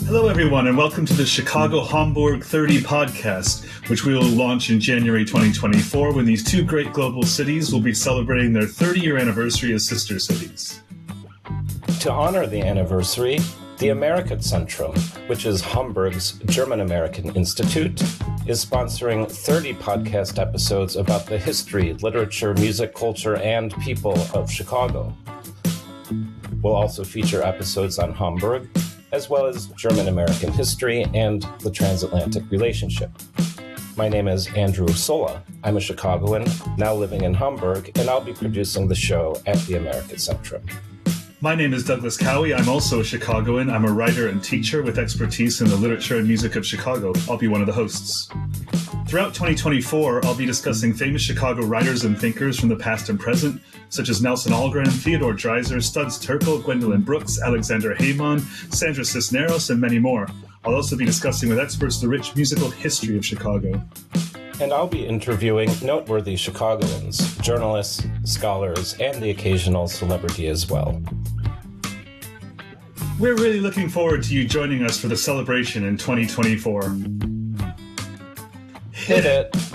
Hello, everyone, and welcome to the Chicago Hamburg 30 podcast, which we will launch in January 2024 when these two great global cities will be celebrating their 30-year anniversary as sister cities. To honor the anniversary, the Amerikazentrum, which is Hamburg's German-American Institute, is sponsoring 30 podcast episodes about the history, literature, music, culture, and people of Chicago. We'll also feature episodes on Hamburg, as well as German-American history and the transatlantic relationship. My name is Andrew Sola. I'm a Chicagoan, now living in Hamburg, and I'll be producing the show at the Amerikazentrum. My name is Douglas Cowie. I'm also a Chicagoan. I'm a writer and teacher with expertise in the literature and music of Chicago. I'll be one of the hosts. Throughout 2024, I'll be discussing famous Chicago writers and thinkers from the past and present, such as Nelson Algren, Theodore Dreiser, Studs Terkel, Gwendolyn Brooks, Alexander Hamon, Sandra Cisneros, and many more. I'll also be discussing with experts the rich musical history of Chicago. And I'll be interviewing noteworthy Chicagoans, journalists, scholars, and the occasional celebrity as well. We're really looking forward to you joining us for the celebration in 2024. Hit it!